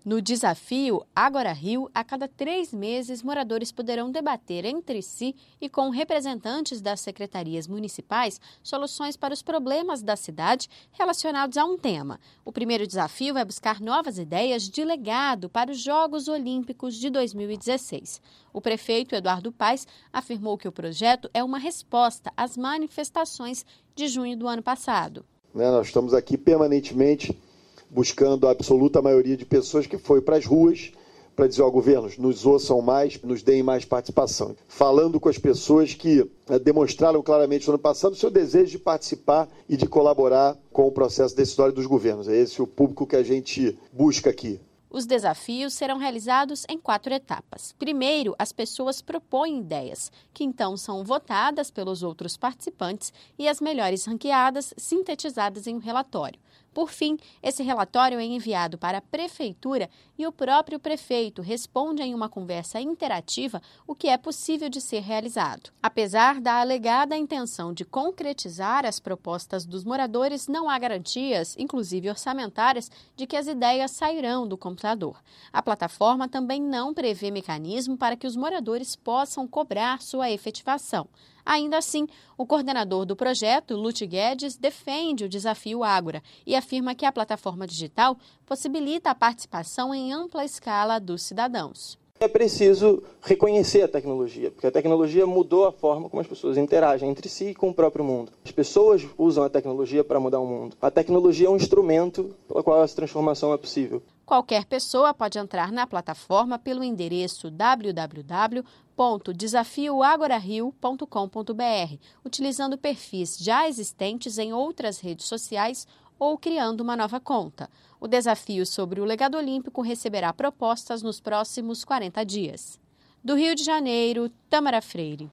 No desafio Ágora Rio, a cada 3 meses, moradores poderão debater entre si e com representantes das secretarias municipais soluções para os problemas da cidade relacionados a um tema. O primeiro desafio vai buscar novas ideias de legado para os Jogos Olímpicos de 2016. O prefeito Eduardo Paes afirmou que o projeto é uma resposta às manifestações de junho do ano passado. Nós estamos aqui permanentemente buscando a absoluta maioria de pessoas que foi para as ruas para dizer ao governo, nos ouçam mais, nos deem mais participação. Falando com as pessoas que demonstraram claramente no ano passado o seu desejo de participar e de colaborar com o processo decisório dos governos. É esse o público que a gente busca aqui. Os desafios serão realizados em 4 etapas. Primeiro, as pessoas propõem ideias, que então são votadas pelos outros participantes e as melhores ranqueadas sintetizadas em um relatório. Por fim, esse relatório é enviado para a prefeitura e o próprio prefeito responde em uma conversa interativa o que é possível de ser realizado. Apesar da alegada intenção de concretizar as propostas dos moradores, não há garantias, inclusive orçamentárias, de que as ideias sairão do computador. A plataforma também não prevê mecanismo para que os moradores possam cobrar sua efetivação. Ainda assim, o coordenador do projeto, Lute Guedes, defende o desafio Ágora e afirma que a plataforma digital possibilita a participação em ampla escala dos cidadãos. É preciso reconhecer a tecnologia, porque a tecnologia mudou a forma como as pessoas interagem entre si e com o próprio mundo. As pessoas usam a tecnologia para mudar o mundo. A tecnologia é um instrumento pelo qual essa transformação é possível. Qualquer pessoa pode entrar na plataforma pelo endereço www.desafioagorario.com.br, utilizando perfis já existentes em outras redes sociais ou criando uma nova conta. O desafio sobre o legado olímpico receberá propostas nos próximos 40 dias. Do Rio de Janeiro, Tamara Freire.